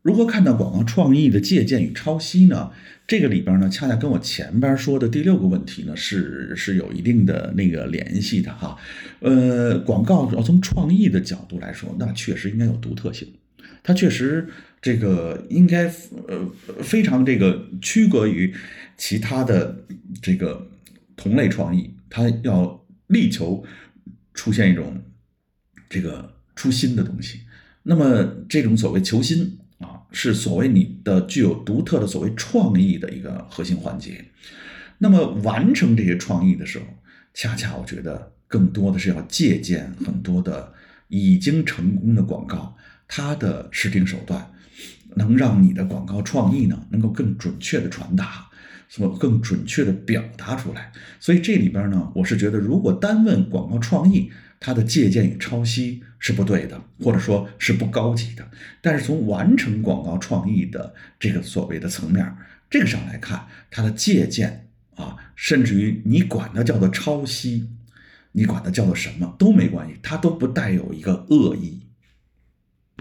如何看到广告创意的借鉴与抄袭呢？这个里边呢，恰恰跟我前边说的第6个问题呢是有一定的那个联系的哈。广告要从创意的角度来说，那确实应该有独特性，它确实这个应该非常这个区隔于其他的这个同类创意，它要力求出现一种这个出新的东西。那么这种所谓求新啊，是所谓你的具有独特的所谓创意的一个核心环节。那么完成这些创意的时候，恰恰我觉得更多的是要借鉴很多的已经成功的广告，它的视听手段，能让你的广告创意呢能够更准确的传达，更准确的表达出来。所以这里边呢，我是觉得如果单问广告创意，它的借鉴与抄袭是不对的，或者说是不高级的。但是从完成广告创意的这个所谓的层面，这个上来看，它的借鉴啊，甚至于你管它叫做抄袭，你管它叫做什么都没关系，它都不带有一个恶意，